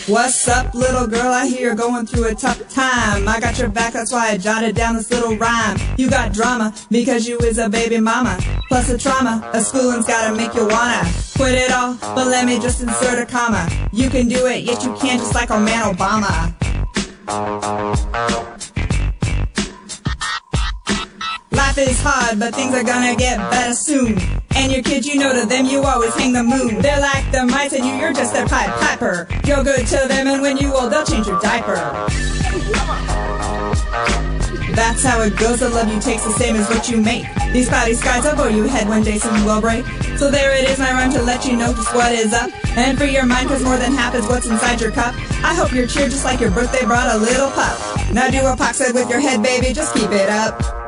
What's up, little girl? I hear you're going through a tough time. I got your back, that's why I jotted down this little rhyme. You got drama because you is a baby mama, plus the trauma of schooling's gotta make you wanna quit it all. But let me just insert a comma. You can do it, yet you can't, just like our man Obama. Life is hard, but things are gonna get better soon. And your kids, you know, to them you always hang the moon. They're like the mice and you're just a Pied Piper. You're good to them and when you old, they'll change your diaper. That's how it goes, the love you take's the same as what you make. These cloudy skies will bore you head one day, soon will break. So there it is, my rhyme to let you know just what is up. And free your mind, cause more than half is what's inside your cup. I hope your cheer just like your birthday brought a little pup. Now do a pox with your head, baby, just keep it up.